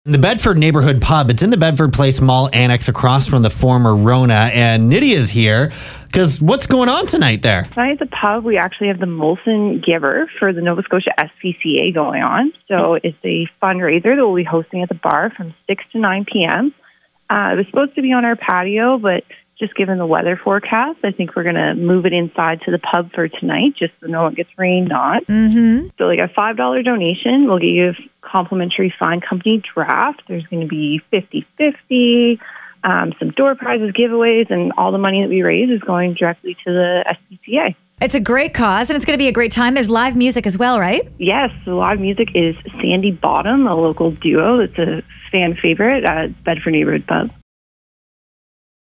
The Bedford Neighborhood Pub. It's in the Bedford Place Mall Annex across from the former Rona. And Nydia's here because what's going on tonight there? Tonight at the pub, we actually have the Molson Giver for the Nova Scotia SPCA going on. So it's a fundraiser that we'll be hosting at the bar from 6 to 9 p.m. It was supposed to be on our patio, but just given the weather forecast, I think we're going to move it inside to the pub for tonight, just so no one gets rained on. Mm-hmm. So like a $5 donation, we'll get you a complimentary Fine Company draft. There's going to be 50-50, some door prizes, giveaways, and all the money that we raise is going directly to the SPCA. It's a great cause, and it's going to be a great time. There's live music as well, right? Yes, the live music is Sandy Bottom, a local duo that's a fan favorite at Bedford Neighborhood Pub.